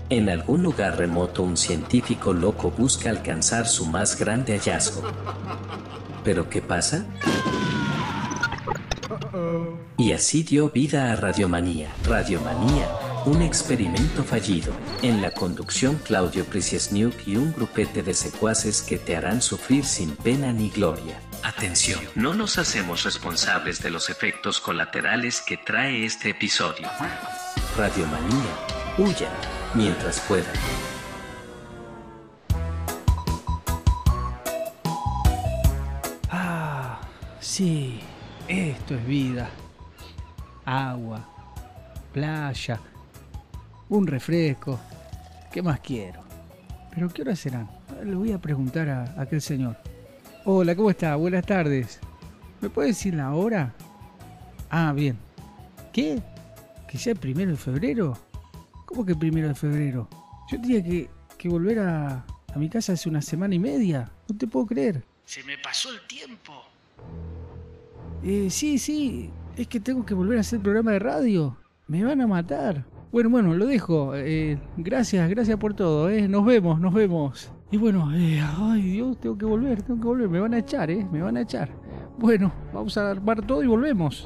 En algún lugar remoto un científico loco busca alcanzar su más grande hallazgo. ¿Pero qué pasa? Y así dio vida a Radiomanía. Radiomanía, un experimento fallido. En la conducción Claudio Priciesniuk y un grupete de secuaces que te harán sufrir sin pena ni gloria. Atención, no nos hacemos responsables de los efectos colaterales que trae este episodio. Radiomanía, huya mientras puedan. Ah, sí, esto es vida. Agua, playa, un refresco. ¿Qué más quiero? ¿Pero qué horas serán? Le voy a preguntar a aquel señor. Hola, ¿cómo está? Buenas tardes. ¿Me puede decir la hora? Ah, bien. ¿Qué? ¿Que ya es 1 de febrero? ¿Cómo que 1 de febrero? Yo tenía que volver a mi casa hace una semana y media. No te puedo creer. Se me pasó el tiempo. Sí. Es que tengo que volver a hacer programa de radio. Me van a matar. Bueno, lo dejo. Gracias por todo. Nos vemos. Y bueno, ay Dios, tengo que volver. Me van a echar, me van a echar. Bueno, vamos a armar todo y volvemos.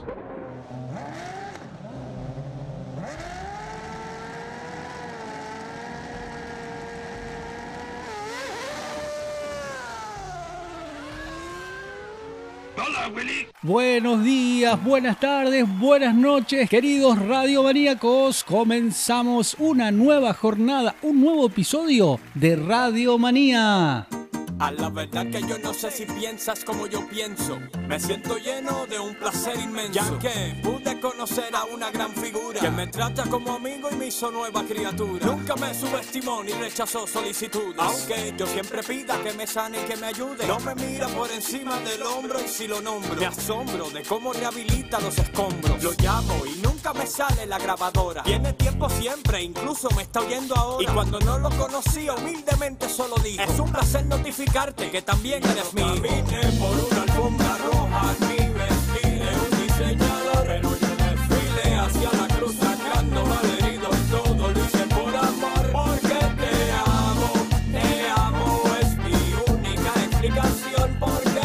Buenos días, buenas tardes, buenas noches, queridos radiomaníacos. Comenzamos una nueva jornada, un nuevo episodio de Radiomanía. A la verdad que yo no sé si piensas como yo pienso. Me siento lleno de un placer inmenso, ya que pude conocer a una gran figura que me trata como amigo y me hizo nueva criatura. Nunca me subestimó ni rechazó solicitudes, aunque yo siempre pida que me sane y que me ayude. No me mira por encima del hombro y si lo nombro me asombro de cómo rehabilita los escombros. Lo llamo y nunca me sale la grabadora. Tiene tiempo siempre, incluso me está oyendo ahora. Y cuando no lo conocía humildemente solo digo: es un placer notificarte que también eres mío. Caminé por una alfombra roja, mi vestir de un diseñador, pero yo desfile hacia la cruz sacando malherido. Todo lo hice por amor, porque te amo, es mi única explicación. Porque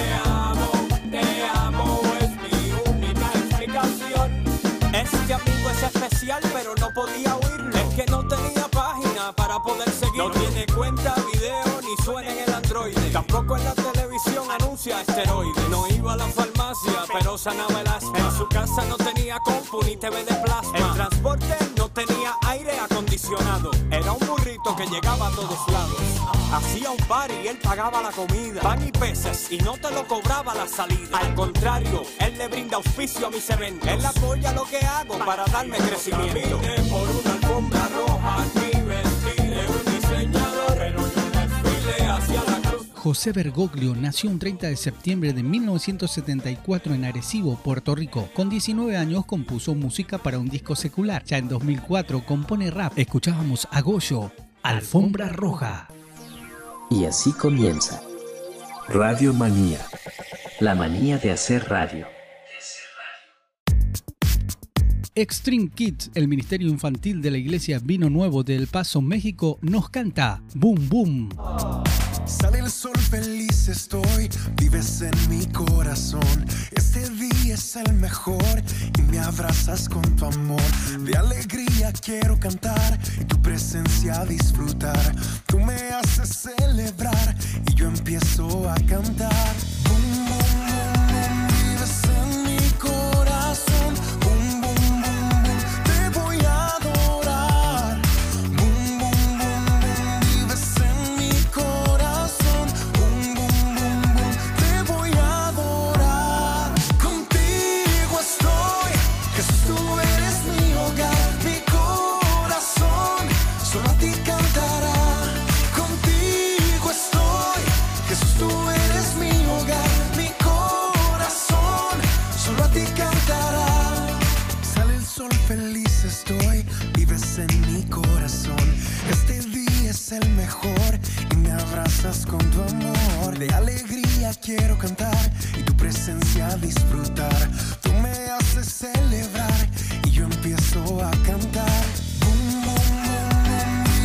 te amo, es mi única explicación. Este amigo es especial, pero no podía oírlo. Es que no tenía página para poder seguirlo. No tiene cuenta, video, ni suena en el Android. Tampoco en la televisión anuncia esteroides. No iba a la farmacia, pero sanaba el asma. En su casa no tenía compu ni TV de plasma. El transporte no tenía aire acondicionado. Era un burrito que llegaba a todos lados. Hacía un party y él pagaba la comida, pan y peces, y no te lo cobraba la salida. Al contrario, él le brinda auspicio a mis eventos. Él apoya lo que hago para darme crecimiento. Caminé por una alfombra roja, mi vestir de un diseñador, pero yo desfile hacia la cruz. José Bergoglio nació un 30 de septiembre de 1974 en Arecibo, Puerto Rico. Con 19 años compuso música para un disco secular. Ya en 2004 compone rap. Escuchábamos a Goyo, Alfombra Roja. Y así comienza Radiomanía, la manía de hacer radio. Extreme Kids, el Ministerio Infantil de la Iglesia Vino Nuevo de El Paso, México, nos canta Boom Boom. Sale el sol, feliz estoy, vives en mi corazón. Este día es el mejor y me abrazas con tu amor. De alegría quiero cantar y tu presencia disfrutar. Tú me haces celebrar y yo empiezo a cantar. Boom, boom, boom, boom, vives en mi corazón. Boom, boom, boom, boom, te voy a adorar. Boom, boom, boom, boom, vives en mi corazón. Boom, boom, boom, boom, te voy a adorar. Contigo estoy, Jesús, tú eres mi hogar. Mi corazón solo a ti cantará. Contigo estoy, Jesús, tú eres mi hogar. Mi corazón solo a ti cantará. Sale el sol, feliz estoy, vives en mi corazón. Este día es el mejor y me abrazas con tu amor. De alegría quiero cantar y tu presencia disfrutar. Tú me haces celebrar y yo empiezo a cantar. Boom, boom, boom, boom,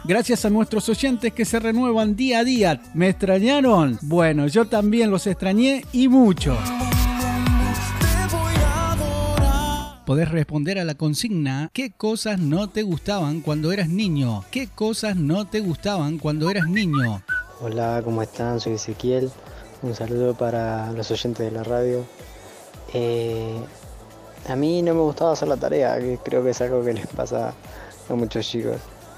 Gracias a nuestros oyentes que se renuevan día a día. ¿Me extrañaron? Bueno, yo también los extrañé y mucho. Podés responder a la consigna: ¿qué cosas no te gustaban cuando eras niño? ¿Qué cosas no te gustaban cuando eras niño? Hola, ¿cómo están? Soy Ezequiel. Un saludo para los oyentes de la radio. A mí no me gustaba hacer la tarea, que creo que es algo que les pasa a muchos chicos.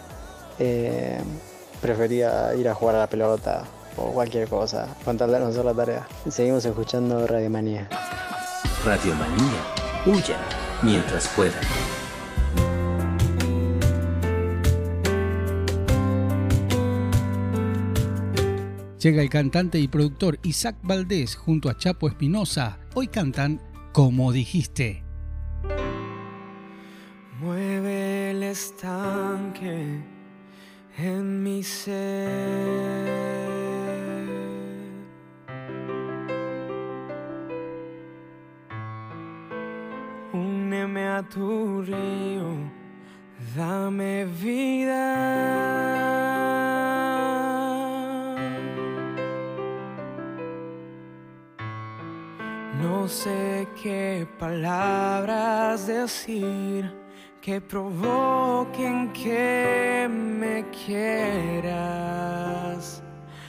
Prefería ir a jugar a la pelota o cualquier cosa, con tal de no hacer la tarea. Seguimos escuchando Radio Manía. Radio Manía, huya mientras puedan. Llega el cantante y productor Isaac Valdés junto a Chapo Espinosa. Hoy cantan Como dijiste. Mueve el estanque en mi ser. Úneme a tu río, dame vida. No sé qué palabras decir que provoquen que me quieras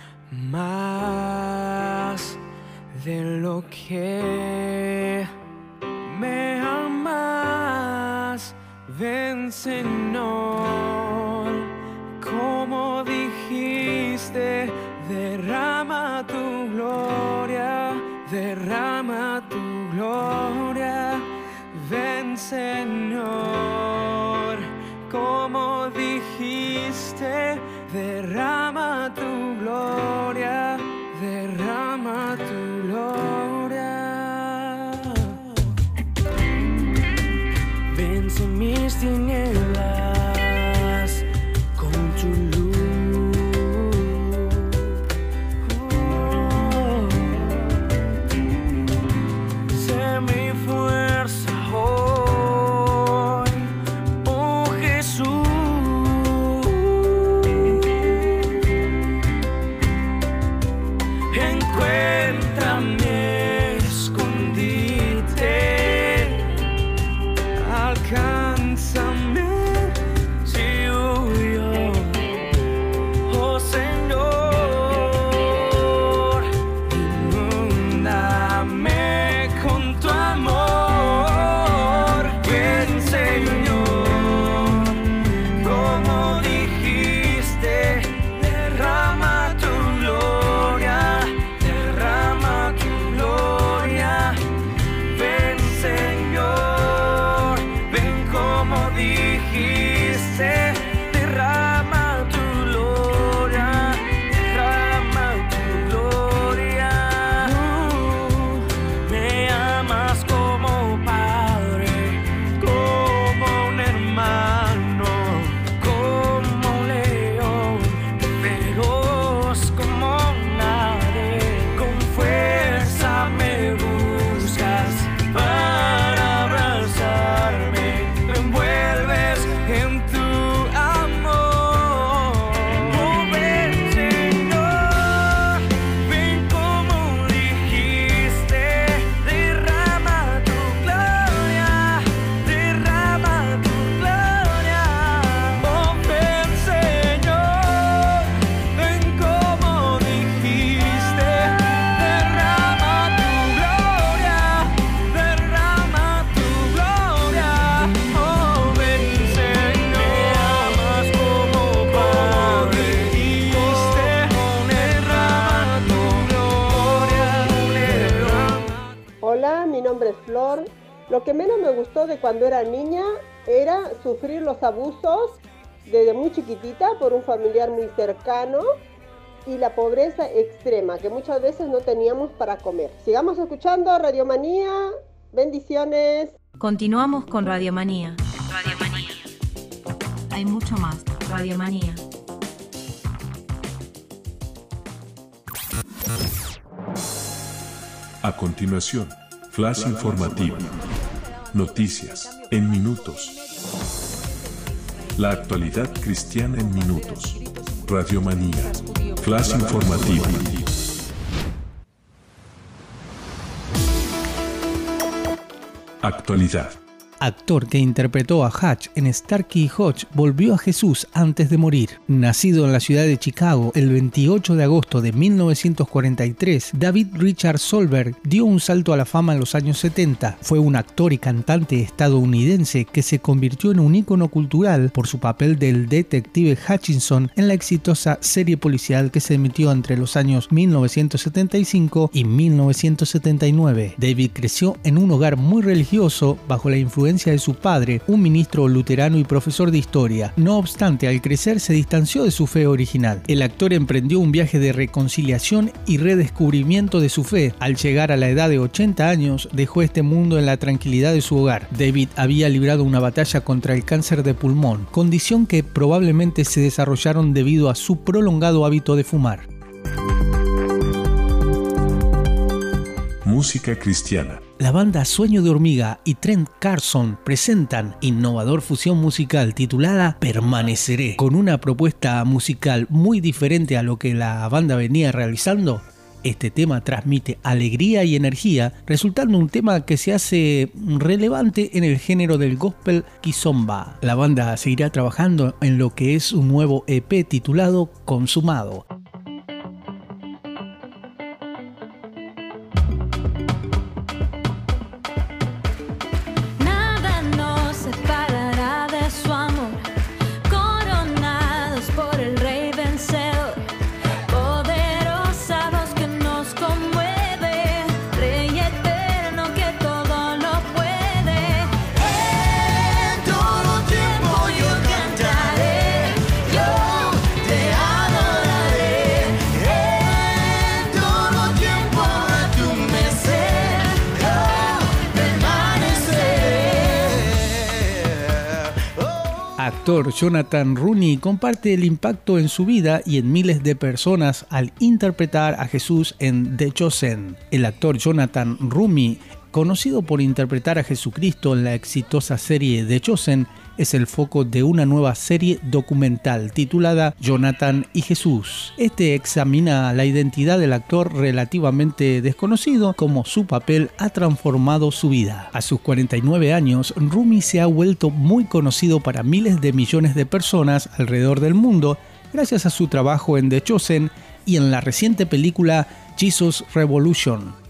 más de lo que me amas. Ven, Señor, como dijiste, derrama tu gloria. Derrama tu gloria, ven, Señor, como dijiste, derrama tu gloria, derrama tu gloria. Vence mis tinieblas con tu luz. Lo que menos me gustó de cuando era niña era sufrir los abusos desde muy chiquitita por un familiar muy cercano y la pobreza extrema que muchas veces no teníamos para comer. Sigamos escuchando Radio Manía. Bendiciones. Continuamos con Radio Manía. Radio Manía. Hay mucho más. Radio Manía. A continuación, flash informativo. Noticias en minutos. La actualidad cristiana en minutos. Radiomanía. Flash informativo. Actualidad. Actor que interpretó a Hutch en Starkey y Hutch volvió a Jesús antes de morir. Nacido en la ciudad de Chicago el 28 de agosto de 1943, David Richard Solberg dio un salto a la fama en los años 70. Fue un actor y cantante estadounidense que se convirtió en un ícono cultural por su papel del detective Hutchinson en la exitosa serie policial que se emitió entre los años 1975 y 1979. David creció en un hogar muy religioso bajo la influencia de su padre, un ministro luterano y profesor de historia. No obstante, al crecer se distanció de su fe original. El actor emprendió un viaje de reconciliación y redescubrimiento de su fe. Al llegar a la edad de 80 años, dejó este mundo en la tranquilidad de su hogar. David había librado una batalla contra el cáncer de pulmón, condición que probablemente se desarrollaron debido a su prolongado hábito de fumar. Música cristiana. La banda Sueño de Hormiga y Trent Carson presentan innovador fusión musical titulada Permaneceré. Con una propuesta musical muy diferente a lo que la banda venía realizando, este tema transmite alegría y energía, resultando un tema que se hace relevante en el género del gospel kizomba. La banda seguirá trabajando en lo que es un nuevo EP titulado Consumado. Actor Jonathan Rooney comparte el impacto en su vida y en miles de personas al interpretar a Jesús en The Chosen. El actor Jonathan Rooney, conocido por interpretar a Jesucristo en la exitosa serie The Chosen, es el foco de una nueva serie documental titulada Jonathan y Jesús. Este examina la identidad del actor relativamente desconocido, cómo su papel ha transformado su vida. A sus 49 años, Rooney se ha vuelto muy conocido para miles de millones de personas alrededor del mundo gracias a su trabajo en The Chosen y en la reciente película Jesus Revolution.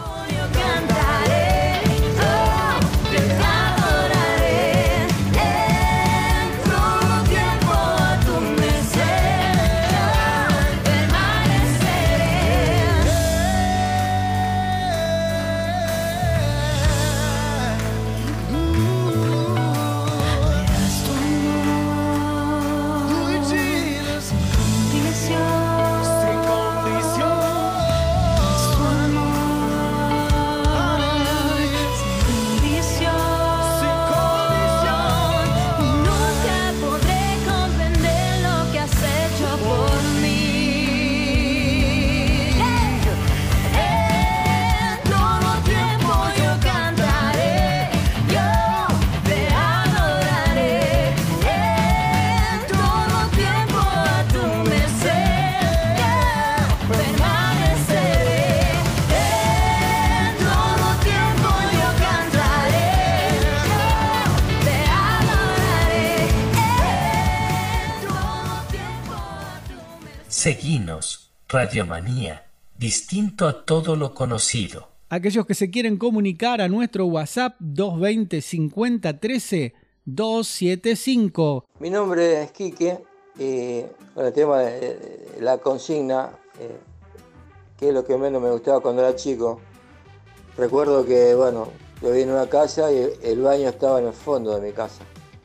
Seguinos, Radiomanía, distinto a todo lo conocido. Aquellos que se quieren comunicar a nuestro WhatsApp 220 50 13 275. Mi nombre es Quique y con el tema de la consigna, que es lo que menos me gustaba cuando era chico. Recuerdo que, bueno, yo vivía en una casa y el baño estaba en el fondo de mi casa.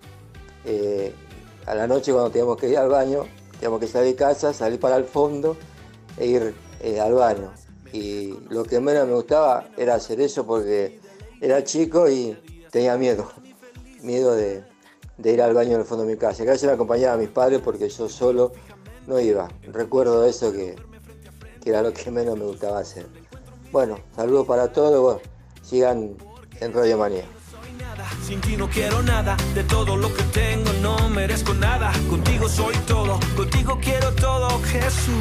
A la noche cuando teníamos que ir al baño, teníamos que salir de casa, salir para el fondo e ir al baño. Y lo que menos me gustaba era hacer eso porque era chico y tenía miedo de ir al baño en el fondo de mi casa. Gracias me acompañaba a mis padres porque yo solo no iba. Recuerdo eso que era lo que menos me gustaba hacer. Bueno, saludos para todos, bueno, sigan en Radiomanía. sin ti no quiero nada. De todo lo que tengo no merezco nada. Contigo soy todo, contigo quiero todo, Jesús.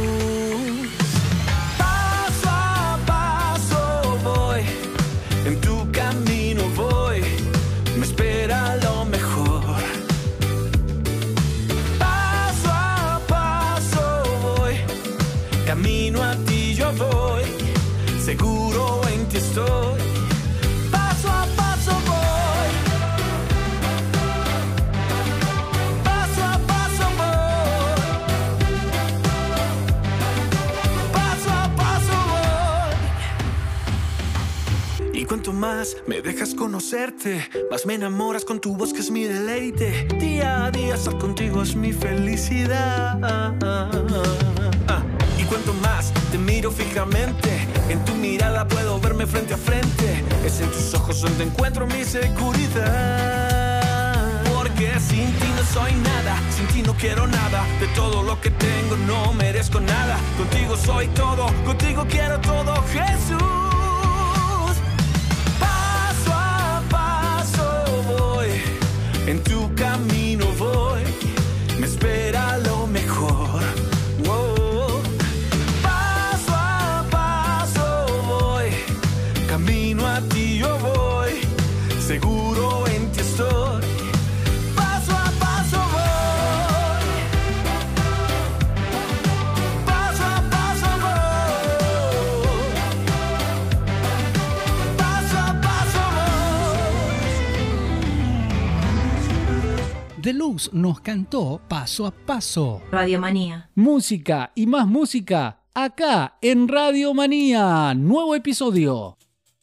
Paso a paso voy, en tu camino voy, me espera lo mejor. Paso a paso voy, camino a ti yo voy, seguro en ti estoy. Paso a paso voy, paso a paso voy, paso a paso voy. Y cuanto más me dejas conocerte, más me enamoras con tu voz que es mi deleite. Día a día estar contigo es mi felicidad. Y cuanto más te miro fijamente, en tu mirada puedo verme frente a frente. Es en tus ojos donde encuentro mi seguridad. Porque sin ti no soy nada, sin ti no quiero nada. De todo lo que tengo no merezco nada. Contigo soy todo, contigo quiero todo, Jesús. Paso a paso voy, en tu camino voy, me espera lo mejor. Wow. Paso a paso voy, camino a ti yo voy, seguro en ti estoy. Paso a paso voy, paso a paso voy, paso a paso voy. Deluxe nos cantó Paso a Paso. Radiomanía. Música y más música acá en Radiomanía. Nuevo episodio.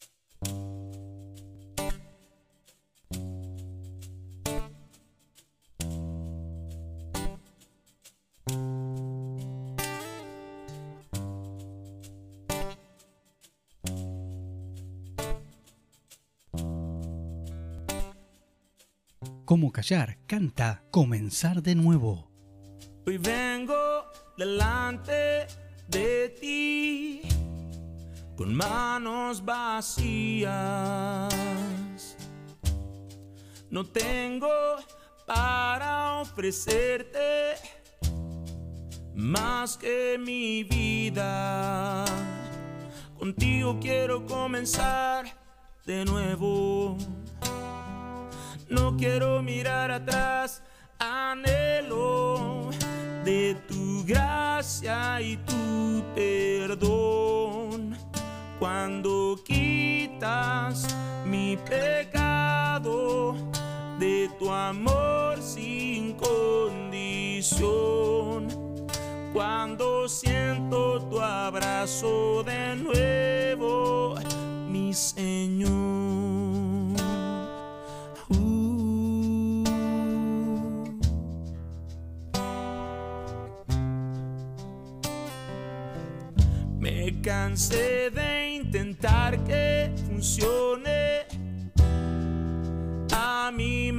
¿Cómo callar? Canta Comenzar de Nuevo. Hoy vengo delante de ti con manos vacías. No tengo para ofrecerte más que mi vida. Contigo quiero comenzar de nuevo. No quiero mirar atrás, anhelo de tu gracia y tu perdón. Cuando quitas mi pecado, de tu amor sin condición. Cuando siento tu abrazo de nuevo, mi Señor. Me cansé de intentar que funcione a mi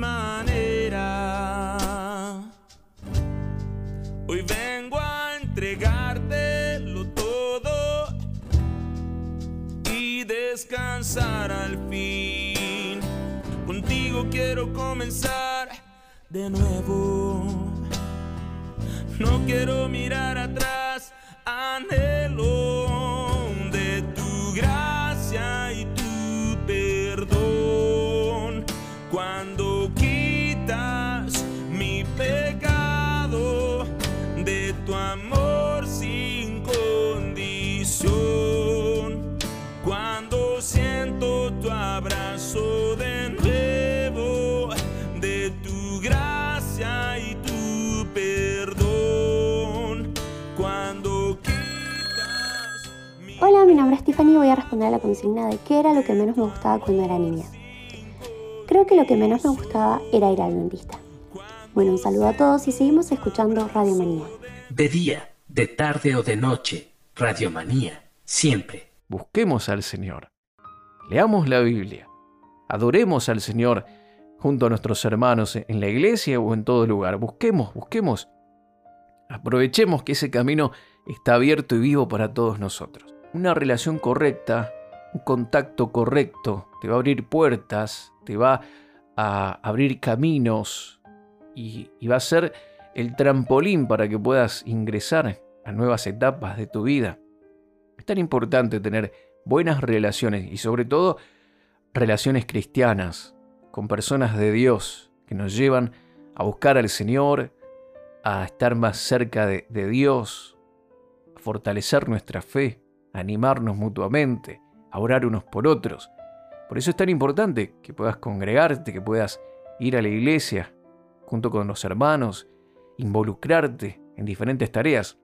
manera. Hoy vengo a entregártelo todo y descansar al fin. Contigo quiero comenzar de nuevo. No quiero mirar atrás, anhelo de tu gracia y tu perdón. Cuando quitas mi pecado, de tu amor sin condición. Cuando siento tu abrazo de nuevo, de tu gracia y tu perdón. Cuando Hola, mi nombre es Tiffany y voy a responder a la consigna de qué era lo que menos me gustaba cuando era niña. Creo que lo que menos me gustaba era ir al dentista. Bueno, un saludo a todos y seguimos escuchando Radiomanía. De día, de tarde o de noche, Radiomanía, siempre. Busquemos al Señor. Leamos la Biblia. Adoremos al Señor junto a nuestros hermanos en la iglesia o en todo lugar. Busquemos. Aprovechemos que ese camino está abierto y vivo para todos nosotros. Una relación correcta, un contacto correcto, te va a abrir puertas, te va a abrir caminos y va a ser el trampolín para que puedas ingresar a nuevas etapas de tu vida. Es tan importante tener buenas relaciones y sobre todo relaciones cristianas con personas de Dios que nos llevan a buscar al Señor, a estar más cerca de Dios, a fortalecer nuestra fe, a animarnos mutuamente, a orar unos por otros. Por eso es tan importante que puedas congregarte, que puedas ir a la iglesia junto con los hermanos, involucrarte en diferentes tareas.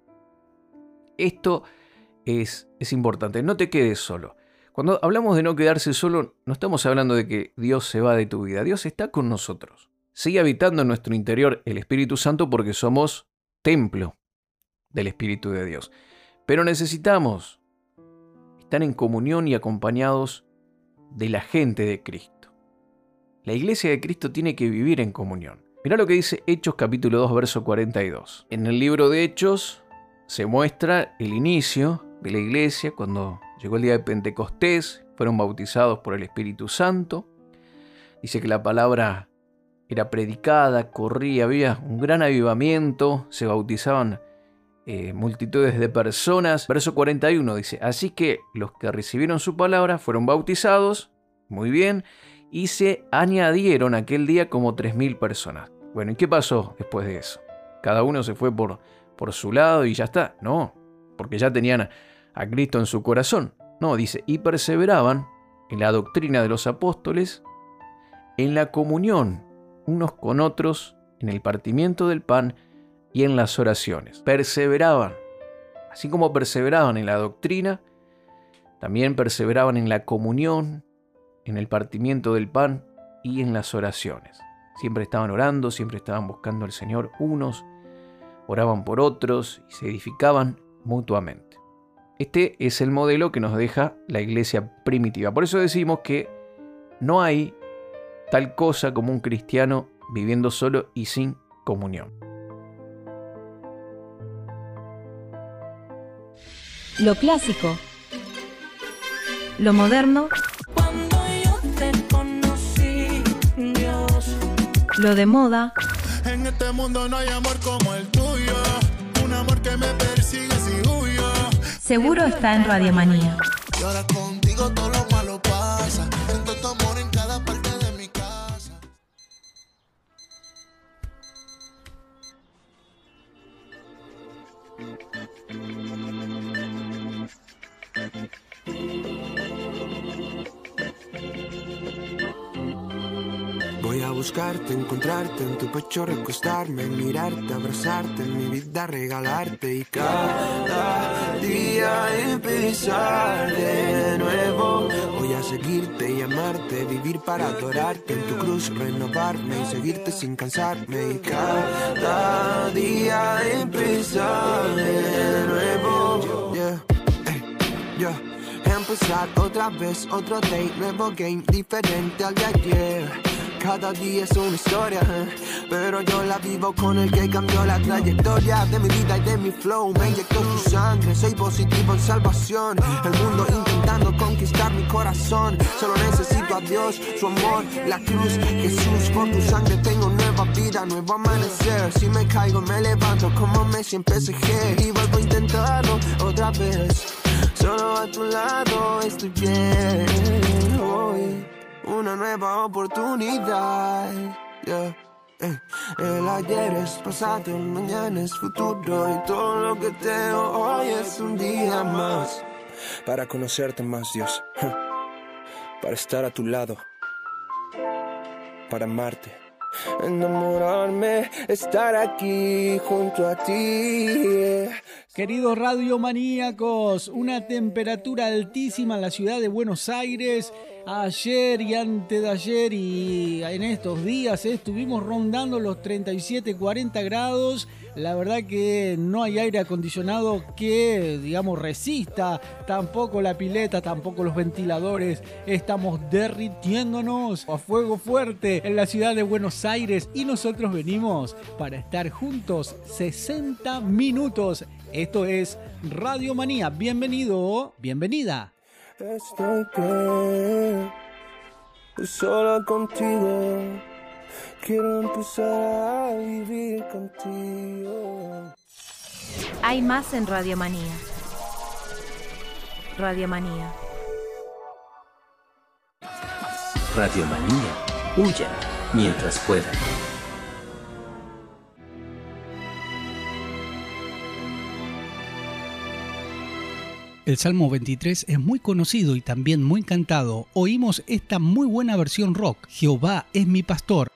Esto es importante, no te quedes solo. Cuando hablamos de no quedarse solo, no estamos hablando de que Dios se va de tu vida. Dios está con nosotros. Sigue habitando en nuestro interior el Espíritu Santo porque somos templo del Espíritu de Dios. Pero necesitamos estar en comunión y acompañados de la gente de Cristo. La iglesia de Cristo tiene que vivir en comunión. Mirá lo que dice Hechos capítulo 2, verso 42. En el libro de Hechos se muestra el inicio de la iglesia cuando llegó el día de Pentecostés, fueron bautizados por el Espíritu Santo. Dice que la palabra era predicada, corría, había un gran avivamiento, se bautizaban multitudes de personas. Verso 41 dice, así que los que recibieron su palabra fueron bautizados, muy bien, y se añadieron aquel día como 3.000 personas. Bueno, ¿y qué pasó después de eso? ¿Cada uno se fue por su lado y ya está? No, porque ya tenían a Cristo en su corazón. No, dice, y perseveraban en la doctrina de los apóstoles, en la comunión unos con otros, en el partimiento del pan y en las oraciones. Perseveraban. Así como perseveraban en la doctrina, también perseveraban en la comunión, en el partimiento del pan y en las oraciones. Siempre estaban orando, siempre estaban buscando al Señor. Unos oraban por otros y se edificaban mutuamente. Este es el modelo que nos deja la iglesia primitiva. Por eso decimos que no hay tal cosa como un cristiano viviendo solo y sin comunión. Lo clásico, lo moderno, Cuando yo te conocí, Dios. lo de moda, En este mundo no hay amor como el tuyo, un amor que me persigue si huyo. seguro está en Radiomanía. Y ahora contigo todo lo malo pasa, siento tu amor en cada parte de mi casa. Voy a buscarte, encontrarte en tu pecho, recostarme, mirarte, abrazarte, en mi vida regalarte y cada día empezar de nuevo. Voy a seguirte y amarte, vivir para adorarte, en tu cruz renovarme y seguirte sin cansarme y cada día empezar de nuevo. Yeah, yeah. Empezar otra vez, otro day, nuevo game, diferente al de ayer. Cada día es una historia, pero yo la vivo con el que cambió la trayectoria de mi vida y de mi flow. Me inyectó su sangre, soy positivo en salvación. El mundo intentando conquistar mi corazón. Solo necesito a Dios, su amor, la cruz. Jesús, por tu sangre tengo nueva vida, nuevo amanecer. Si me caigo me levanto como Messi en PSG. Y vuelvo a intentarlo otra vez. Solo a tu lado estoy bien. Hoy una nueva oportunidad. Yeah. El ayer es pasado, el mañana es futuro. Y todo lo que tengo hoy es un día más para conocerte más, Dios. Para estar a tu lado, para amarte, enamorarme, estar aquí junto a ti. Queridos radiomaníacos, una temperatura altísima en la ciudad de Buenos Aires. Ayer y antes de ayer y en estos días estuvimos rondando los 37-40 grados. La verdad que no hay aire acondicionado que, digamos, resista. Tampoco la pileta, tampoco los ventiladores. Estamos derritiéndonos a fuego fuerte en la ciudad de Buenos Aires. Y nosotros venimos para estar juntos 60 minutos. Esto es Radiomanía. Bienvenido, bienvenida. Estoy bien. sola contigo. Quiero empezar a vivir contigo. Hay más en Radiomanía. Radiomanía. Radiomanía. Huya mientras pueda. El Salmo 23 es muy conocido y también muy cantado. Oímos esta muy buena versión rock. Jehová es mi pastor.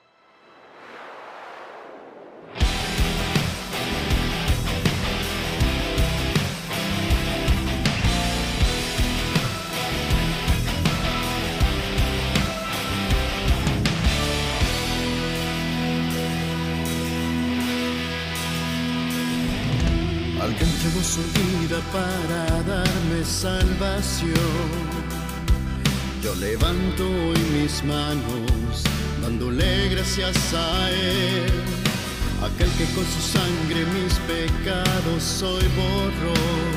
Al que entregó su vida para darme salvación, yo levanto hoy mis manos, dándole gracias a Él, aquel que con su sangre mis pecados hoy borró,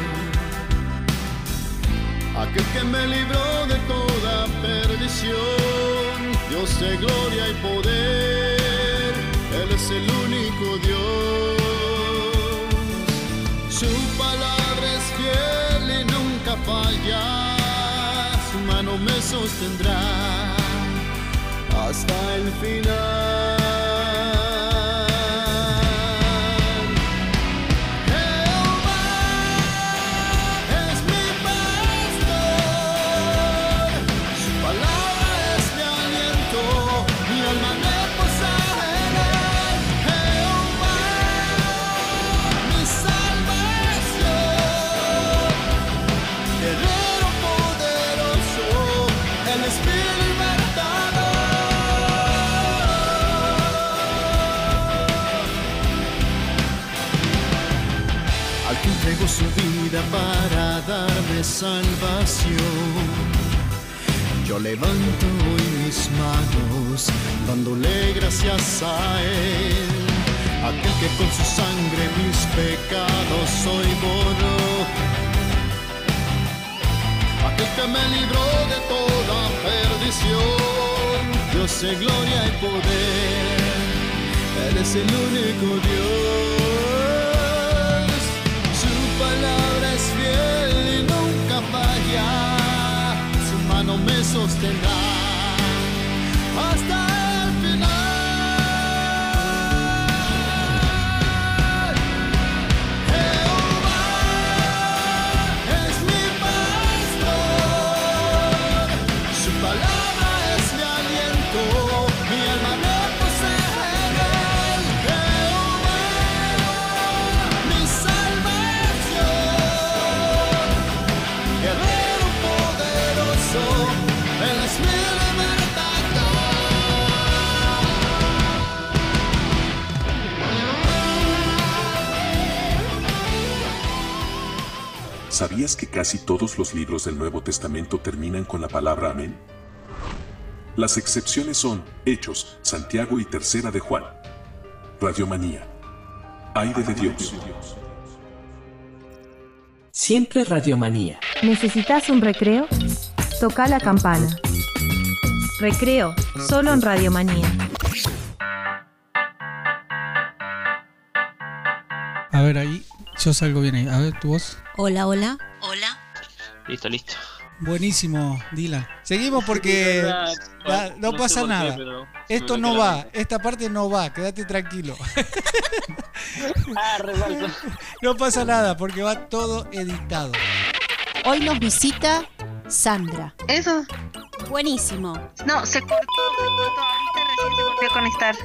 aquel que me libró de toda perdición, Dios de gloria y poder, Él es el único Dios. Su palabra es fiel y nunca falla, su mano me sostendrá hasta el final. Entregó su vida para darme salvación. Yo levanto hoy mis manos, dándole gracias a Él, aquel que con su sangre mis pecados hoy borró, aquel que me libró de toda perdición, Dios de gloria y poder, Él es el único Dios. Palabra es fiel y nunca falla, su mano me sostendrá hasta el final. Jehová es mi pastor, su palabra es mi aliento, mi alma me posee en él. Jehová, mi salvación, guerrero poderoso, Él es mi libertador. ¿Sabías que casi todos los libros del Nuevo Testamento terminan con la palabra amén? Las excepciones son Hechos, Santiago y Tercera de Juan. Radiomanía. Aire de Dios. Siempre Radiomanía. ¿Necesitas un recreo? Toca la campana. Recreo, solo en Radiomanía. A ver, ahí yo salgo bien ahí. A ver, tu voz. Hola, hola. Hola. Listo, listo. Buenísimo, Dylan. Seguimos porque no pasa sé nada. qué, Esto no va, esta parte no va, quédate tranquilo. No pasa nada porque va todo editado. Hoy nos visita Sandra. Eso. Buenísimo. No, se cortó. Ahorita recién se volvió a conectar.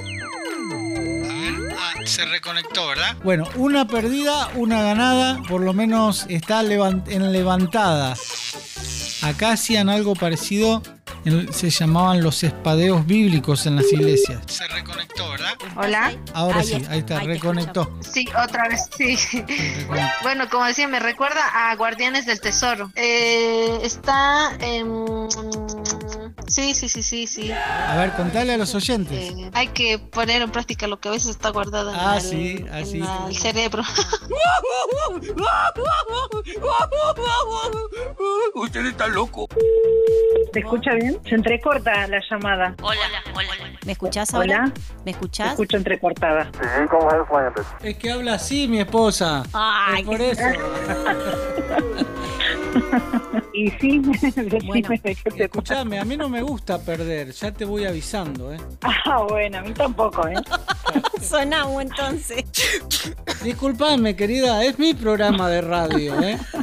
Se reconectó, ¿verdad? Bueno, una perdida, una ganada, por lo menos está en levantada. Acá hacían algo parecido, se llamaban los espadeos bíblicos en las iglesias. Se reconectó, ¿verdad? Hola. Ahora sí, ahí está, reconectó. Sí, otra vez, sí. Bueno, como decía, me recuerda a Guardianes del Tesoro. Está... Sí. A ver, contale a los oyentes. Hay que poner en práctica lo que a veces está guardado en el cerebro. Usted Ustedes están locos. ¿Se escucha bien? Se entrecorta la llamada. Hola. ¿Me escuchás ahora? Hola. ¿Me escuchás? Se escucha entrecortada. Es que habla así mi esposa. Ay, es por eso. Y sí, Bueno, Escuchame, a mí no me gusta perder, ya te voy avisando, bueno, a mí tampoco, Sonamos entonces. Disculpame, querida, es mi programa de radio,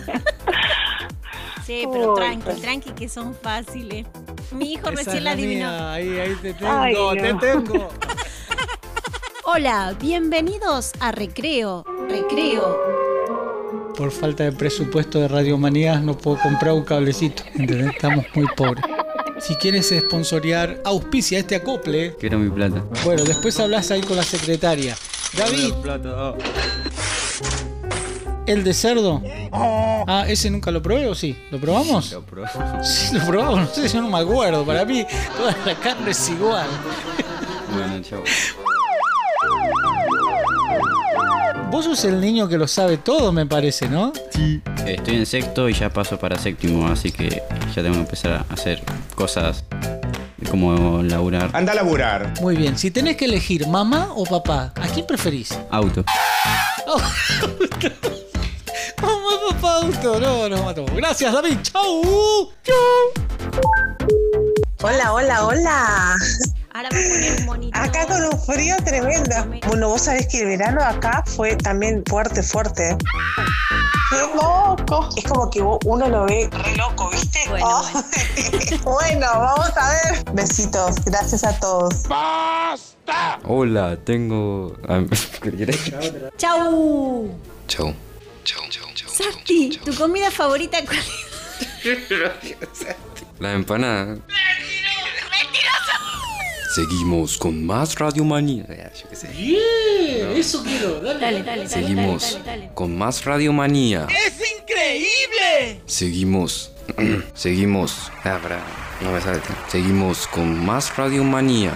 Sí, pero Uy, tranqui, que son fáciles. Mi hijo Esa recién es la adivinó. mía, ahí te tengo, Ay, no. te tengo. Hola, bienvenidos a Recreo. Por falta de presupuesto de Radiomanías no puedo comprar un cablecito, ¿entendés? Estamos muy pobres. Si quieres sponsorear, auspicia este acople. Quiero mi plata. Bueno, después hablas ahí con la secretaria. David, ¿el de cerdo? Ah, ¿ese nunca lo probé o sí? ¿Lo probamos? Lo probamos. Sí, lo probamos, no sé, yo no me acuerdo. Para mí toda la carne es igual. Bueno, chao. Vos sos el niño que lo sabe todo, me parece, ¿no? Sí. Estoy en sexto y ya paso para séptimo, así que ya tengo que empezar a hacer cosas como laburar. Anda a laburar. Muy bien, si tenés que elegir mamá o papá, ¿a quién preferís? Auto. Mamá, papá, auto. No, nos matamos. Gracias, David. Chau. Hola. Ahora voy a poner un monitor. Acá con un frío tremendo. Bueno, vos sabés que el verano acá fue también fuerte. ¡Qué loco! Es como que uno lo ve re loco, ¿viste? Bueno. Bueno, vamos a ver. Besitos, gracias a todos. ¡Basta! Hola, tengo... Chau. Chau. Santi, ¿tu comida favorita cuál es? La empanada. Seguimos con más Radiomanía. Yo qué sé. Bien, eso quiero. Dale. Seguimos con más Radiomanía. ¡Es increíble! Seguimos. No me sale. Seguimos con más Radiomanía.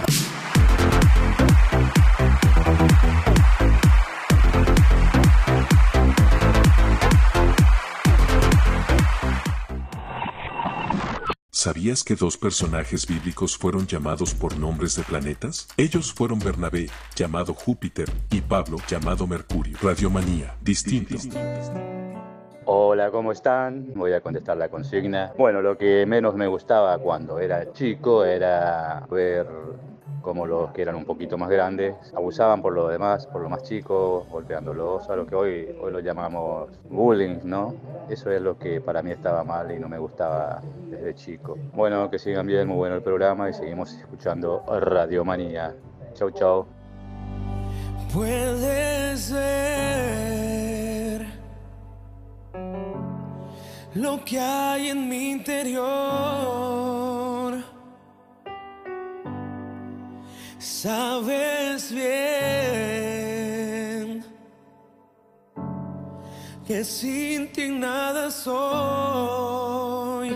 ¿Sabías que 2 personajes bíblicos fueron llamados por nombres de planetas? Ellos fueron Bernabé, llamado Júpiter, y Pablo, llamado Mercurio. Radiomanía, distinto. Hola, ¿cómo están? Voy a contestar la consigna. Bueno, lo que menos me gustaba cuando era chico era ver cómo los que eran un poquito más grandes abusaban por lo demás, por lo más chico, golpeándolos, a lo que hoy lo llamamos bullying, ¿no? Eso es lo que para mí estaba mal y no me gustaba desde chico. Bueno, que sigan bien, muy bueno el programa y seguimos escuchando Radiomanía. Chau. Puedes ver lo que hay en mi interior. Sabes bien que sin ti nada soy.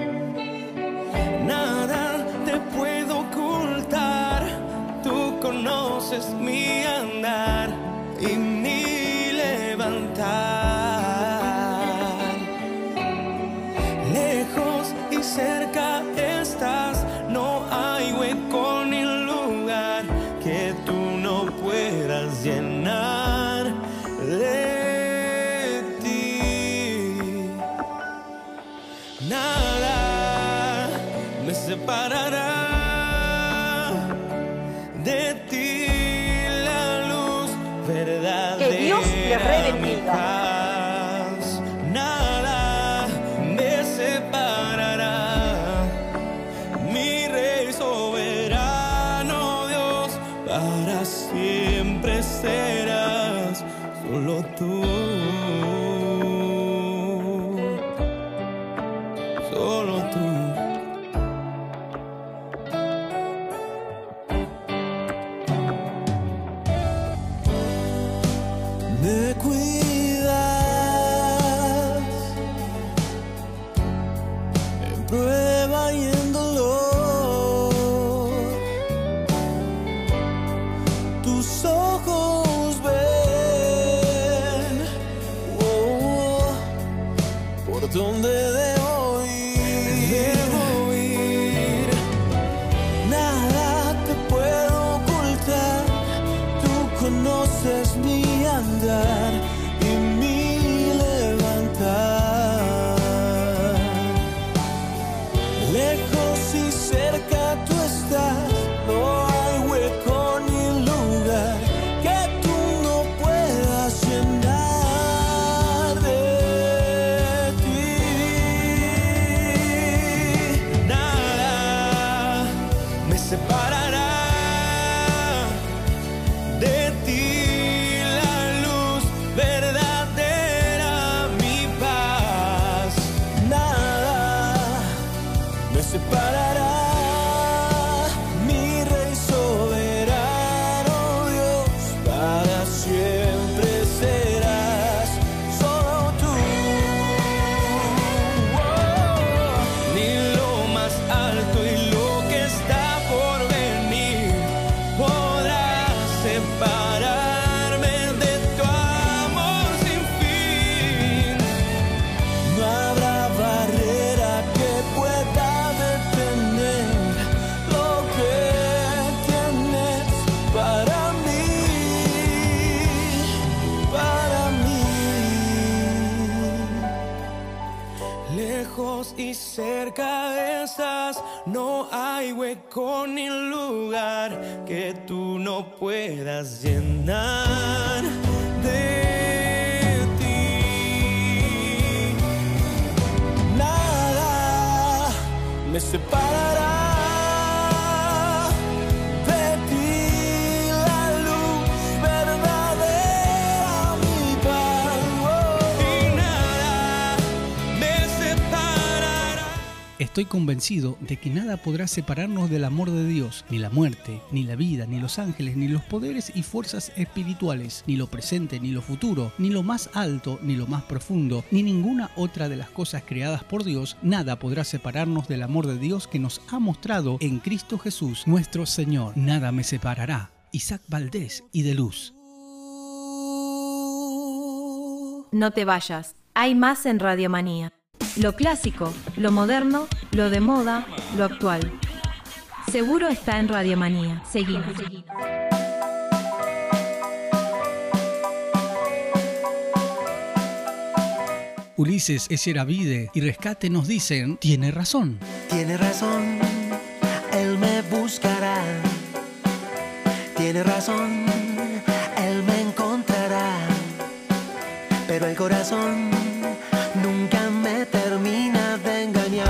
Nada te puedo ocultar. Tú conoces mi andar y mi levantar. Lejos y cerca estás, no hay hueco ni lugar que tú no puedas llenar de ti. Nada me separará de ti, la luz verdadera. Que Dios te bendiga. Nada me separará, mi Rey soberano Dios, para siempre serás solo tú. Solo tú. Me cuidas en prueba y en dolor. Tus ojos ven por donde debo ir. Lejos y cerca estás, no hay hueco ni lugar que tú no puedas llenar de ti. Nada me separará de ti, la luz verdadera, mi paz, y nada me separará. Estoy convencido de que nada podrá separarnos del amor de Dios, ni la muerte, ni la vida, ni los ángeles, ni los poderes y fuerzas espirituales, ni lo presente, ni lo futuro, ni lo más alto, ni lo más profundo, ni ninguna otra de las cosas creadas por Dios. Nada podrá separarnos del amor de Dios que nos ha mostrado en Cristo Jesús, nuestro Señor. Nada me separará. Isaac Valdés y de Luz. No te vayas, hay más en Radiomanía. Lo clásico, lo moderno, lo de moda, lo actual. Seguro está en Radiomanía. Seguimos. Ulises Echeravide y Rescate nos dicen, tiene razón. Tiene razón, él me buscará. Tiene razón, él me encontrará. Pero el corazón nunca me termina de engañar.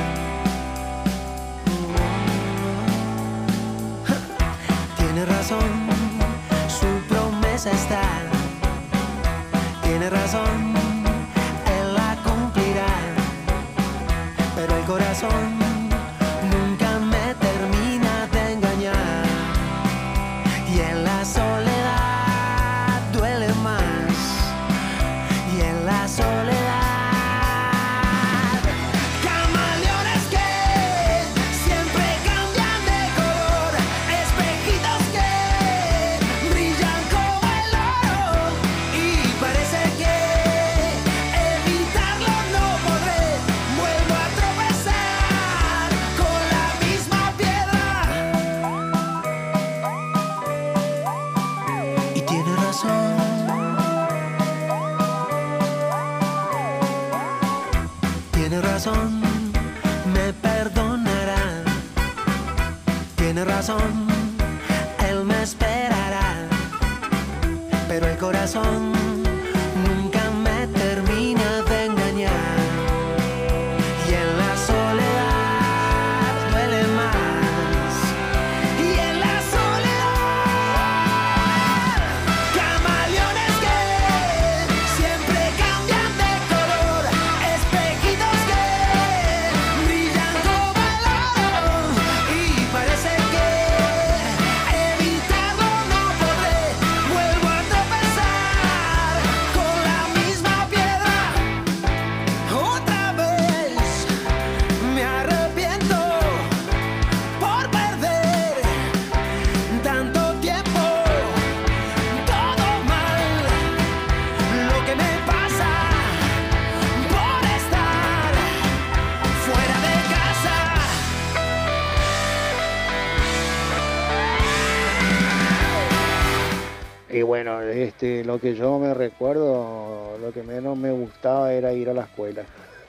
Tiene razón, su promesa está. Tiene razón, él la cumplirá. Pero el corazón nunca me termina de engañar. Y en la soledad duele más. Y en la soledad camaleones que siempre cambian de color, espejitos que brillan como el oro, y parece que evitarlo no podré. Vuelvo a tropezar con la misma piedra. Y tiene razón. Tiene razón, me perdonará. Tiene razón, él me esperará. Pero el corazón nunca me termina de engañar. Y en la soledad duele más. Y en la soledad camaleones que siempre cambian de color, espejitos que brillan como el oro, y parece que evitarlo no podré. Vuelvo a tropezar con la misma piedra. Otra vez me arrepiento por perder tanto tiempo. Todo mal lo que me pasa por estar fuera de casa. Y bueno, lo que yo me recuerdo, lo que menos me gustaba era ir a la escuela.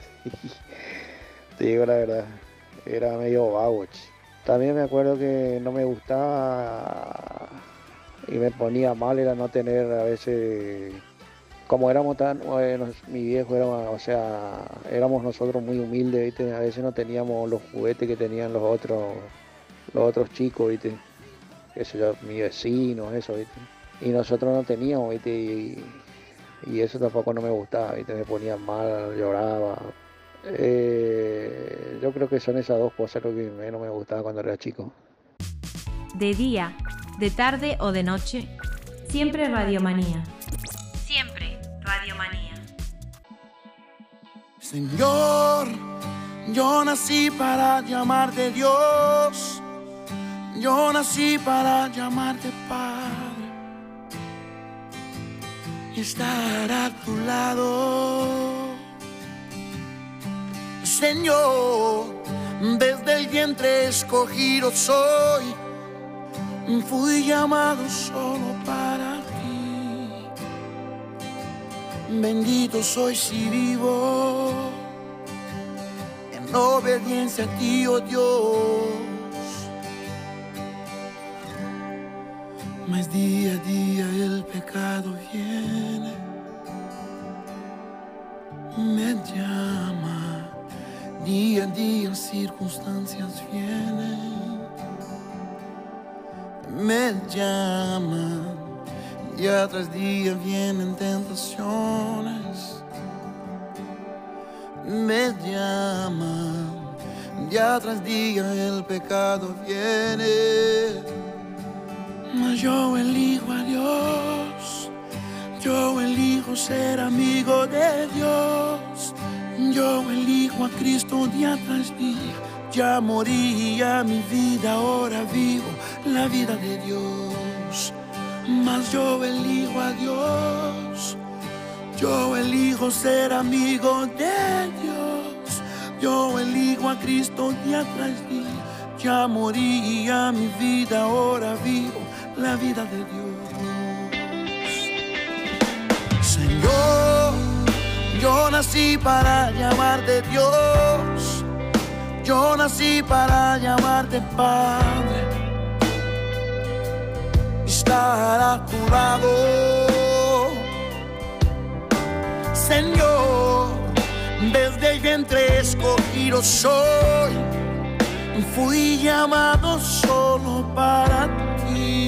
Te digo la verdad, era medio vago. También me acuerdo que no me gustaba y me ponía mal era no tener a veces, como éramos tan, bueno, mi viejo era, o sea, éramos nosotros muy humildes, ¿viste? A veces no teníamos los juguetes que tenían los otros chicos, ¿viste? Qué sé yo, mi vecino, eso, ¿viste? Y nosotros no teníamos, ¿viste? Y eso tampoco no me gustaba, ¿viste? Me ponía mal, lloraba. Yo creo que son esas dos cosas lo que menos me gustaba cuando era chico. De día, de tarde o de noche, siempre Radiomanía. Siempre Radiomanía. Señor, yo nací para llamarte Dios. Yo nací para llamarte Padre y estar a tu lado. Señor, desde el vientre escogido soy. Fui llamado solo para ti. Bendito soy si vivo obediencia a ti, oh Dios. Mas día a día el pecado viene, me llama, día a día circunstancias vienen, me llaman, día tras día vienen tentaciones, me llaman, día tras día el pecado viene. Mas yo elijo a Dios, yo elijo ser amigo de Dios, yo elijo a Cristo día tras día. Ya moría mi vida, ahora vivo la vida de Dios. Mas yo elijo a Dios, yo elijo ser amigo de Dios, yo elijo a Cristo día tras día. Ya moría mi vida, ahora vivo la vida de Dios. Señor, yo nací para llamarte Dios, yo nací para llamarte Padre, estar a tu lado. Señor, desde el vientre escogido soy, fui llamado solo para ti.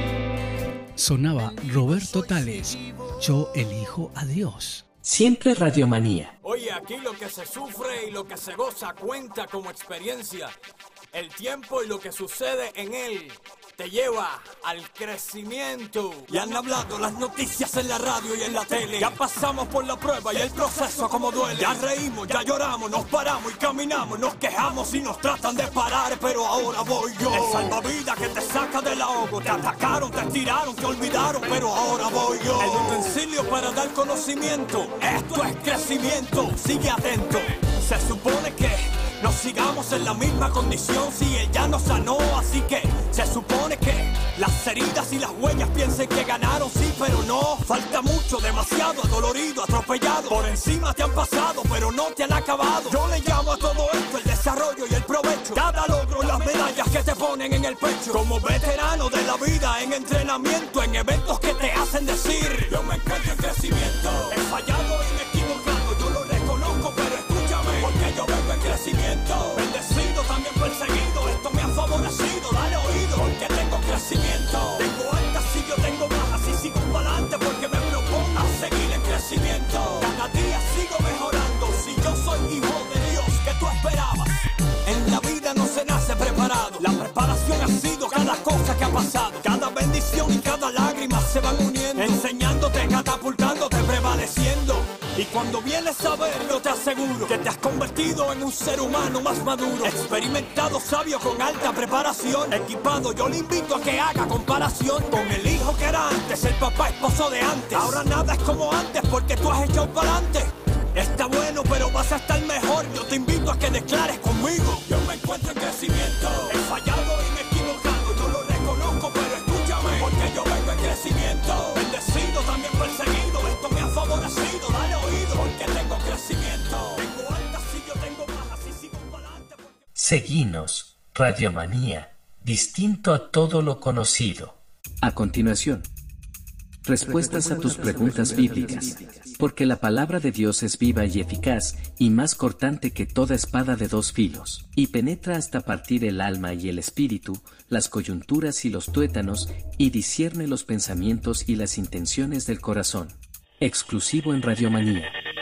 Sonaba Roberto Tales, Yo elijo a Dios. Siempre Radiomanía. Oye, aquí lo que se sufre y lo que se goza cuenta como experiencia. El tiempo y lo que sucede en él te lleva al crecimiento. Y han hablado las noticias en la radio y en la tele. Ya pasamos por la prueba y el proceso como duele. Ya reímos, ya lloramos, nos paramos y caminamos. Nos quejamos y nos tratan de parar, pero ahora voy yo. El salvavidas que te saca del ahogo. Te atacaron, te tiraron, te olvidaron, pero ahora voy yo. El utensilio para dar conocimiento. Esto es crecimiento, sigue atento. Se supone que no sigamos en la misma condición si él ya nos sanó, así que se supone que las heridas y las huellas piensen que ganaron, sí, pero no. Falta mucho, demasiado, adolorido, atropellado. Por encima te han pasado, pero no te han acabado. Yo le llamo a todo esto el desarrollo y el provecho. Cada logro, las medallas que te ponen en el pecho. Como veterano de la vida, en entrenamiento, en eventos que te hacen decir: yo me encuentro en crecimiento. He fallado y me he equivocado, yo lo reconozco, pero escúchame, porque yo vengo en crecimiento. Bendecido, también perseguido, esto me ha favorecido. Dale oído, porque tengo crecimiento. Tengo altas y yo tengo bajas y sigo para adelante porque me propongo a seguir en crecimiento. Cada día sigo mejorando, si yo soy hijo de Dios, ¿qué tú esperabas? En la vida no se nace preparado, la preparación ha sido cada cosa que ha pasado. Cada bendición y cada lágrima se van uniendo, enseñándote, catapultándote, prevaleciendo. Y cuando vienes a ver, yo te aseguro que te has convertido en un ser humano más maduro, experimentado, sabio, con alta preparación, equipado. Yo le invito a que haga comparación con el hijo que era antes, el papá esposo de antes. Ahora nada es como antes porque tú has echado para adelante. Está bueno, pero vas a estar mejor. Yo te invito a que declares conmigo: yo me encuentro en crecimiento. He fallado y me he equivocado, yo lo reconozco, pero escúchame, porque yo vengo en crecimiento. Bendecido, también perseguido, esto me ha favorecido. Dale oído, porque tengo crecimiento. Tengo altas y yo tengo bajas y sigo para adelante. Seguinos, Radiomanía, distinto a todo lo conocido. A continuación, respuestas a tus preguntas bíblicas, porque la palabra de Dios es viva y eficaz, y más cortante que toda espada de dos filos, y penetra hasta partir el alma y el espíritu, las coyunturas y los tuétanos, y discierne los pensamientos y las intenciones del corazón. Exclusivo en Radiomanía.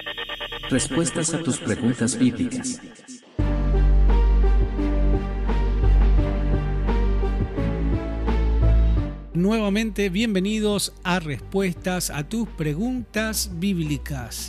Respuestas a tus preguntas bíblicas. Nuevamente, bienvenidos a Respuestas a tus preguntas bíblicas.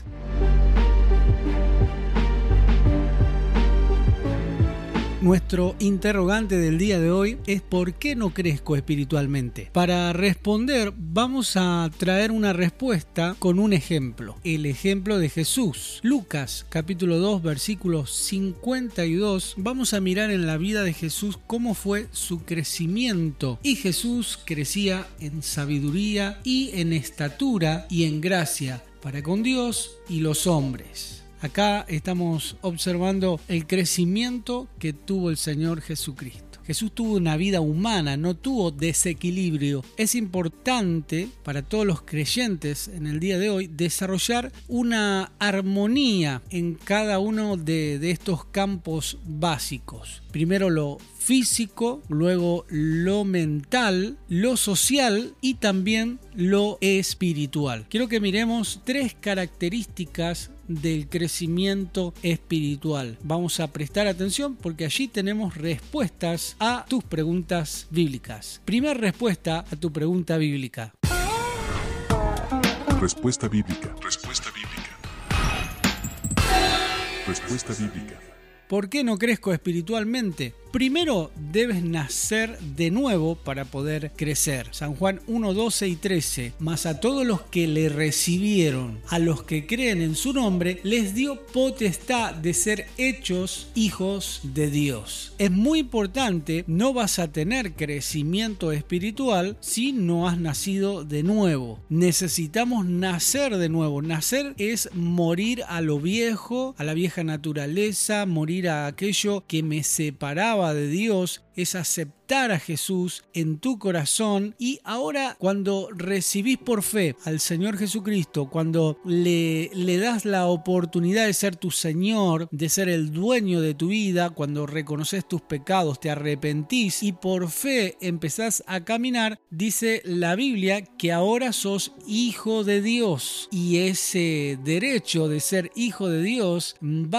Nuestro interrogante del día de hoy es: ¿por qué no crezco espiritualmente? Para responder, vamos a traer una respuesta con un ejemplo. El ejemplo de Jesús. Lucas, capítulo 2, versículo 52. Vamos a mirar en la vida de Jesús cómo fue su crecimiento. Y Jesús crecía en sabiduría y en estatura y en gracia para con Dios y los hombres. Acá estamos observando el crecimiento que tuvo el Señor Jesucristo. Jesús tuvo una vida humana, no tuvo desequilibrio. Es importante para todos los creyentes en el día de hoy desarrollar una armonía en cada uno de estos campos básicos. Primero lo físico, luego lo mental, lo social y también lo espiritual. Quiero que miremos 3 características del crecimiento espiritual. Vamos a prestar atención porque allí tenemos respuestas a tus preguntas bíblicas. Primera respuesta a tu pregunta bíblica. Respuesta bíblica. Respuesta bíblica. Respuesta bíblica. ¿Por qué no crezco espiritualmente? Primero debes nacer de nuevo para poder crecer. San Juan 1, 12 y 13. Mas a todos los que le recibieron, a los que creen en su nombre, les dio potestad de ser hechos hijos de Dios. Es muy importante, no vas a tener crecimiento espiritual si no has nacido de nuevo. Necesitamos nacer de nuevo. Nacer es morir a lo viejo, a la vieja naturaleza, morir a aquello que me separaba de Dios, es aceptar a Jesús en tu corazón. Y ahora, cuando recibís por fe al Señor Jesucristo, cuando le das la oportunidad de ser tu Señor, de ser el dueño de tu vida, cuando reconoces tus pecados, te arrepentís y por fe empezás a caminar, dice la Biblia que ahora sos hijo de Dios. Y ese derecho de ser hijo de Dios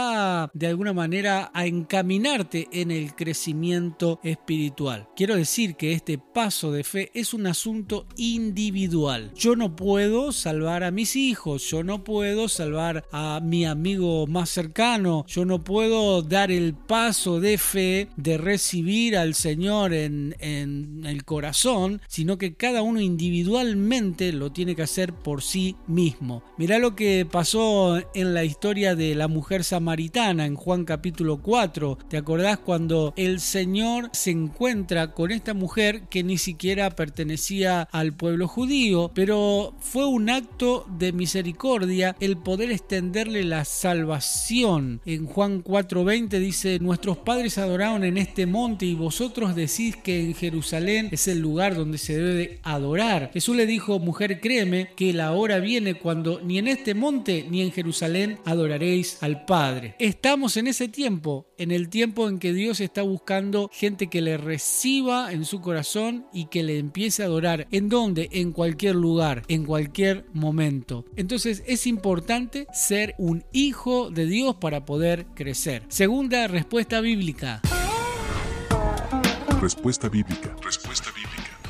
va de alguna manera a encaminarte en el crecimiento espiritual. Quiero decir que este paso de fe es un asunto individual. Yo no puedo salvar a mis hijos, yo no puedo salvar a mi amigo más cercano, yo no puedo dar el paso de fe de recibir al Señor en el corazón, sino que cada uno individualmente lo tiene que hacer por sí mismo. Mirá lo que pasó en la historia de la mujer samaritana en Juan capítulo 4. ¿Te acordás cuando el Señor se encuentra con esta mujer que ni siquiera pertenecía al pueblo judío, pero fue un acto de misericordia el poder extenderle la salvación? En Juan 4:20 dice: nuestros padres adoraron en este monte y vosotros decís que en Jerusalén es el lugar donde se debe adorar. Jesús le dijo: mujer, créeme que la hora viene cuando ni en este monte ni en Jerusalén adoraréis al Padre. Estamos en ese tiempo, en el tiempo en que Dios está buscando gente que le reciba en su corazón y que le empiece a adorar. ¿En dónde? En cualquier lugar, en cualquier momento. Entonces es importante ser un hijo de Dios para poder crecer. Segunda respuesta bíblica. Respuesta bíblica. Respuesta bíblica.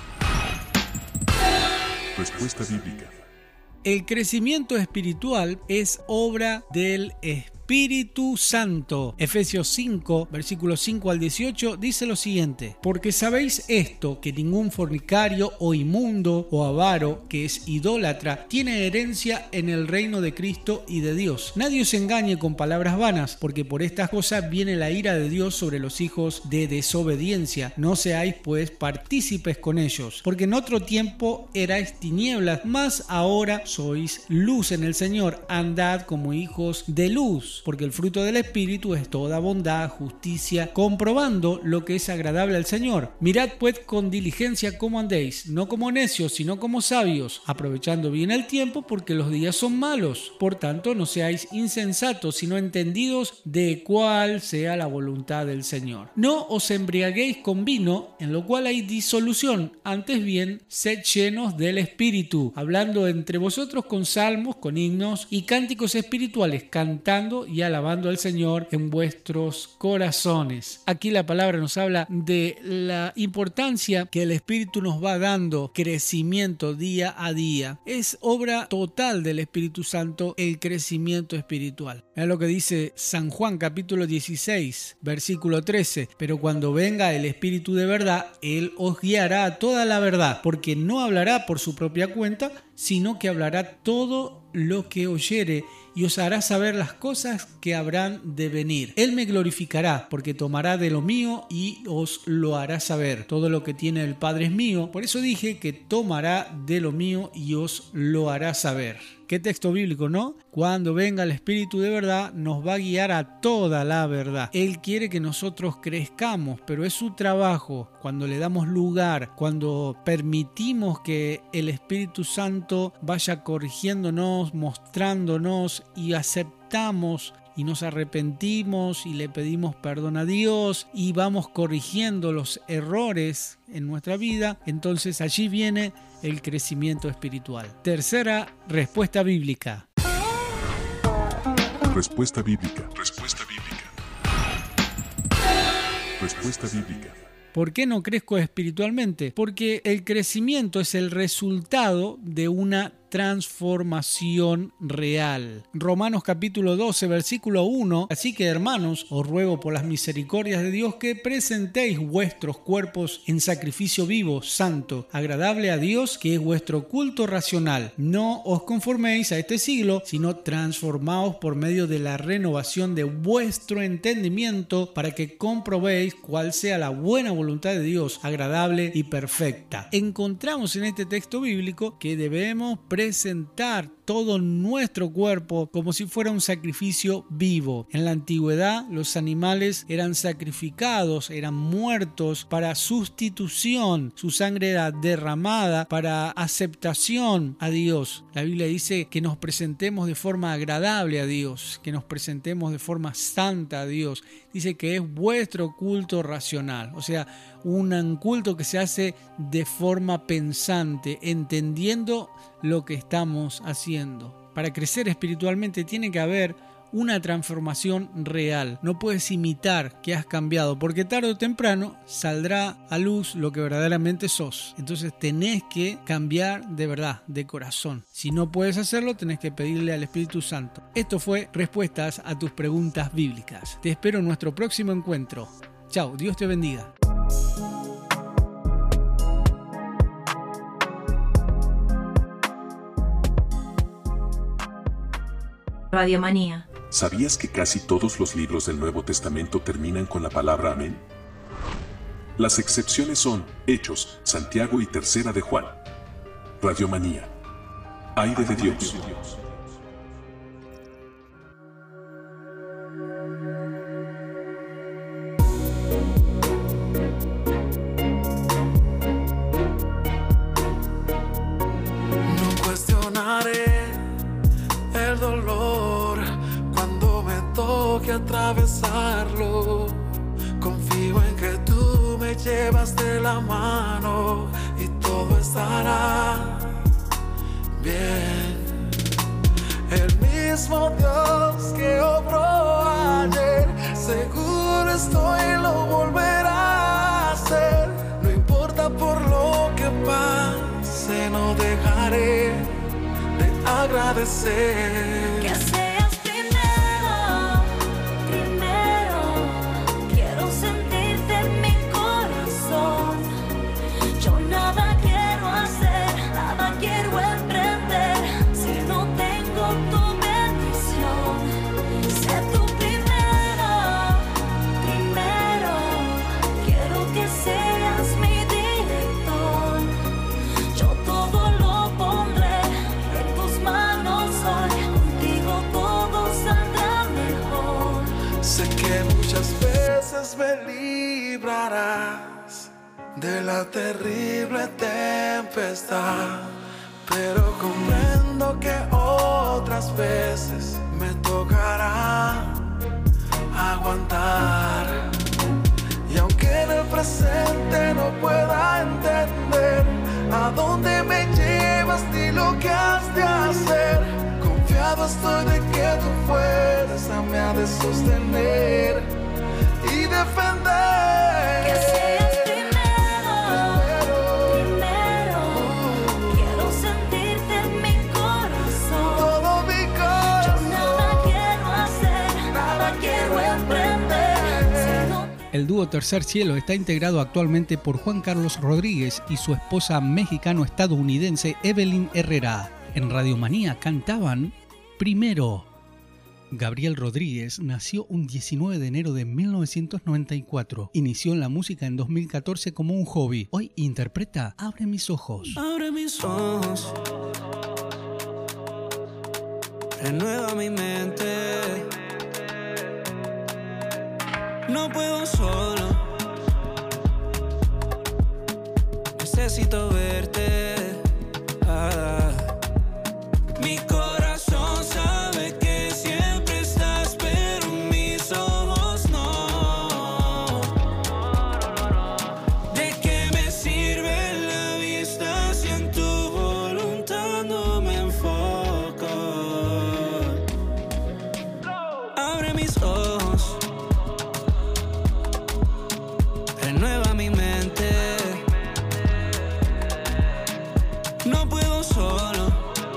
Respuesta bíblica. El crecimiento espiritual es obra del Espíritu Santo. Efesios 5, versículos 5 al 18 dice lo siguiente: porque sabéis esto, que ningún fornicario o inmundo o avaro, que es idólatra, tiene herencia en el reino de Cristo y de Dios. Nadie os engañe con palabras vanas, porque por estas cosas viene la ira de Dios sobre los hijos de desobediencia. No seáis pues partícipes con ellos, porque en otro tiempo erais tinieblas, mas ahora sois luz en el Señor. Andad como hijos de luz, porque el fruto del Espíritu es toda bondad, justicia, comprobando lo que es agradable al Señor. Mirad pues con diligencia cómo andéis, no como necios, sino como sabios, aprovechando bien el tiempo, porque los días son malos. Por tanto, no seáis insensatos, sino entendidos de cuál sea la voluntad del Señor. No os embriaguéis con vino, en lo cual hay disolución, antes bien, sed llenos del Espíritu, hablando entre vosotros con salmos, con himnos y cánticos espirituales, cantando y alabando al Señor en vuestros corazones. Aquí la palabra nos habla de la importancia que el Espíritu nos va dando, crecimiento día a día. Es obra total del Espíritu Santo el crecimiento espiritual. Es lo que dice San Juan capítulo 16, versículo 13: pero cuando venga el Espíritu de verdad, Él os guiará a toda la verdad, porque no hablará por su propia cuenta, sino que hablará todo lo que oyere y os hará saber las cosas que habrán de venir. Él me glorificará, porque tomará de lo mío y os lo hará saber. Todo lo que tiene el Padre es mío, por eso dije que tomará de lo mío y os lo hará saber. Qué texto bíblico, ¿no? Cuando venga el Espíritu de verdad, nos va a guiar a toda la verdad. Él quiere que nosotros crezcamos, pero es su trabajo. Cuando le damos lugar, cuando permitimos que el Espíritu Santo vaya corrigiéndonos, mostrándonos y aceptamos y nos arrepentimos y le pedimos perdón a Dios y vamos corrigiendo los errores en nuestra vida, entonces allí viene el crecimiento espiritual. Tercera respuesta bíblica. Respuesta bíblica. Respuesta bíblica. Respuesta bíblica. ¿Por qué no crezco espiritualmente? Porque el crecimiento es el resultado de una transformación real. Romanos capítulo 12, versículo 1. Así que, hermanos, os ruego por las misericordias de Dios que presentéis vuestros cuerpos en sacrificio vivo, santo, agradable a Dios, que es vuestro culto racional. No os conforméis a este siglo, sino transformaos por medio de la renovación de vuestro entendimiento, para que comprobéis cuál sea la buena voluntad de Dios, agradable y perfecta. Encontramos en este texto bíblico que debemos presentar todo nuestro cuerpo como si fuera un sacrificio vivo. En la antigüedad, los animales eran sacrificados, eran muertos para sustitución. Su sangre era derramada para aceptación a Dios. La Biblia dice que nos presentemos de forma agradable a Dios, que nos presentemos de forma santa a Dios. Dice que es vuestro culto racional, o sea, un culto que se hace de forma pensante, entendiendo lo que estamos haciendo. Para crecer espiritualmente tiene que haber una transformación real. No puedes imitar que has cambiado, porque tarde o temprano saldrá a luz lo que verdaderamente sos. Entonces tenés que cambiar de verdad, de corazón. Si no puedes hacerlo, tenés que pedirle al Espíritu Santo. Esto fue Respuestas a tus preguntas bíblicas. Te espero en nuestro próximo encuentro. Chao, Dios te bendiga. Radiomanía. ¿Sabías que casi todos los libros del Nuevo Testamento terminan con la palabra amén? Las excepciones son Hechos, Santiago y Tercera de Juan. Radiomanía. Aire de Dios. No cuestionaré el dolor cuando me toque atravesarlo. Confío en que tú me llevas de la mano y todo estará bien. El mismo Dios que obró ayer, seguro estoy lo volverá a hacer. No importa por lo que pase, no dejaré de agradecer. Que seas primero, quiero sentirte en mi corazón. Yo nada quiero hacer, nada quiero emprender, si no tengo tu bendición. Sé tú primero, quiero que seas mi director. Yo todo lo pondré en tus manos hoy, contigo todo saldrá mejor. Sé que muchas veces me librarás de la terrible tempestad, pero comprendo que otras veces me tocará aguantar. Y aunque en el presente no pueda entender a dónde me llevas ni lo que has de hacer, confiado estoy de que tu fuerza me ha de sostener y defender. Que seas primero, quiero sentirte en mi corazón. Todo mi corazón. Yo nada quiero hacer, nada quiero emprender. El dúo Tercer Cielo está integrado actualmente por Juan Carlos Rodríguez y su esposa mexicano-estadounidense Evelyn Herrera. En Radiomanía cantaban Primero. Gabriel Rodríguez nació un 19 de enero de 1994. Inició en la música en 2014 como un hobby. Hoy interpreta Abre mis ojos. Abre mis ojos, renueva mi mente. No puedo solo, necesito verte. Mi corazón sabe que siempre estás, pero mis ojos no. ¿De qué me sirve la vista si en tu voluntad no me enfoco? Abre mis ojos, renueva mi mente. No puedo solo,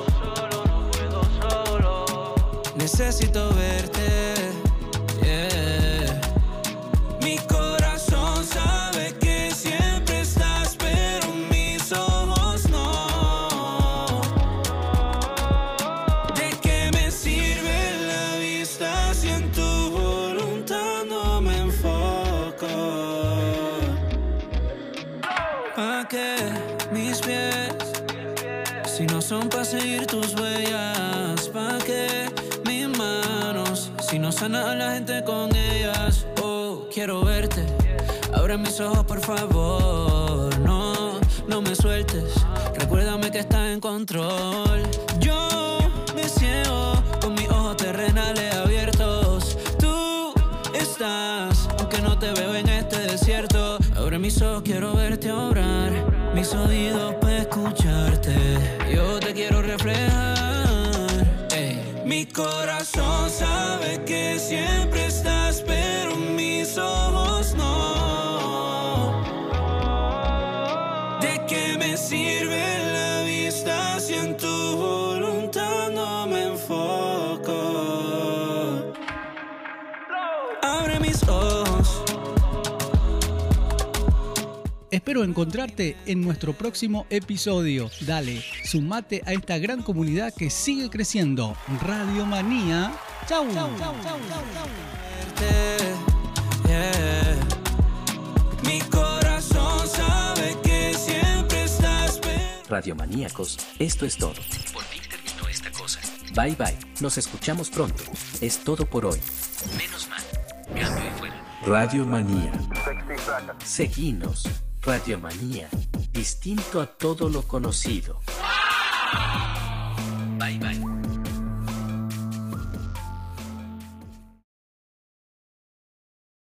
necesito verte, yeah. Mi corazón sabe que siempre estás, pero mis ojos no. ¿De qué me sirve la vista si en tu voluntad no me enfoco? ¿Pa' qué mis pies si no son para seguir tus huellas? ¿Pa' qué mis manos si no sana a la gente con ellas? Oh, quiero verte, abre mis ojos por favor. No, no me sueltes, recuérdame que estás en control. Yo me ciego con mis ojos terrenales abiertos. Tú estás, aunque no te veo en este desierto. Abre mis ojos, quiero verte obrar, mis oídos para escucharte. Yo te quiero reflejar, ey. Mi corazón sabe que siempre estás, pero mis ojos no. ¿De qué me sirve la vista si en tu voluntad no me enfoco? Abre mis ojos. Espero encontrarte en nuestro próximo episodio. Dale, sumate a esta gran comunidad que sigue creciendo. Radio Manía. ¡Chau! Yeah. Mi corazón sabe que siempre estás. Radiomaníacos, esto es todo. Por fin terminó esta cosa. Bye bye, nos escuchamos pronto. Es todo por hoy. Menos mal. Cambio y fuera. Radiomanía. Seguinos. Radiomanía. Distinto a todo lo conocido. Bye bye.